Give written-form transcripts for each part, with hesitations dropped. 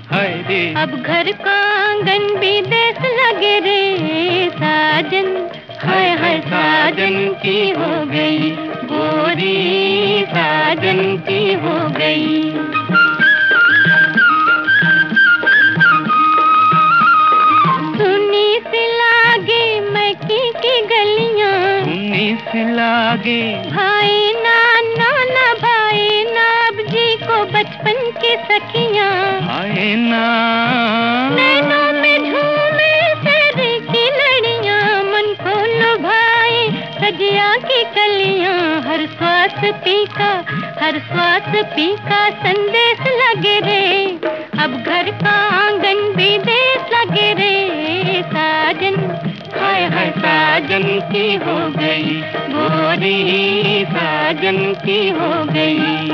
हाय रे। अब घर का आंगन भी देश लगे रे साजन। हाय हाय साजन की हो गई गोरी, साजन की हो गई। सुनी सी लागे मैकी की गलियां, सुनी सी लागे भाई नाना ना भाई नाब जी को बचपन की सखियां। आए ना नैनों में झूमे सैर की लड़ियां, मन को लुभाए सजिया की कलियां। हर श्वास पीका संदेश लगे रे। अब घर का आंगन भी देश लगे रे साजन। हाय हाय साजन की हो गई गोरी, साजन की हो गई।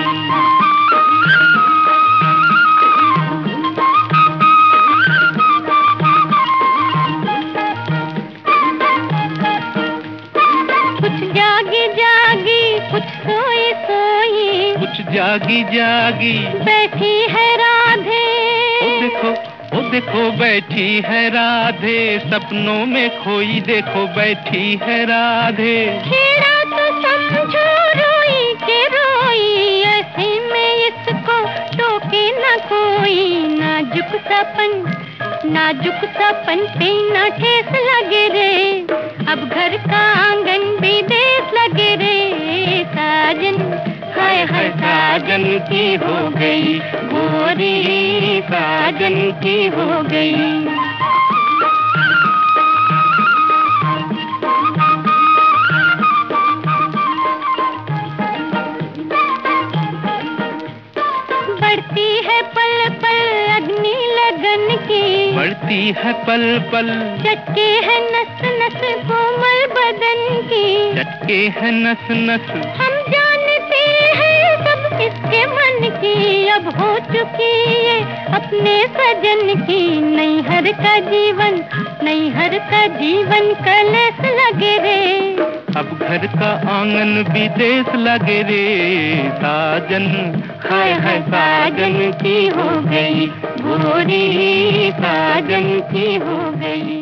कुछ जागी जागी कुछ सोई सोई, कुछ जागी जागी बैठी है राधे। ओ देखो बैठी है राधे, सपनों में खोई देखो बैठी है राधे। छेड़ा तो समझो रोई के रोई, ऐसे में इसको टोके न कोई। नाजुक सपन पे न ठेस लगे रे। अब घर का आंगन भी देश लगे रे साजन। हाय हाय साजन की हो गई गोरी, साजन की हो गई। बढ़ती है पल पल अग्नि लगन की, बढ़ती है पल पल चटके है नस नस कोमल बदन की। चटके है नस नस हम जानते हैं सब किसके मन की। अब हो चुकी है अपने सजन की नैहर का जीवन कलेस लगे रे। अब घर का आंगन भी देश लगे रे साजन। हाय हाय साजन की हो गई गोरी, साजन की हो गई।